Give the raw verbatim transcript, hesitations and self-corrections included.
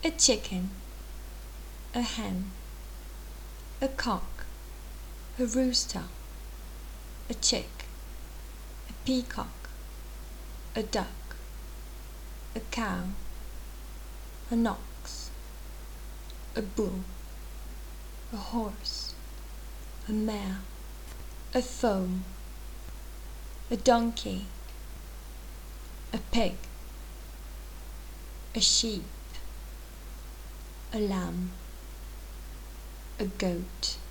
A chicken, a hen, a cock, a rooster, a chick, a peacock, a duck, a cow, an ox, a bull, a horse, a mare, a foal, a donkey, a pig, a sheep, a lamb, a goat,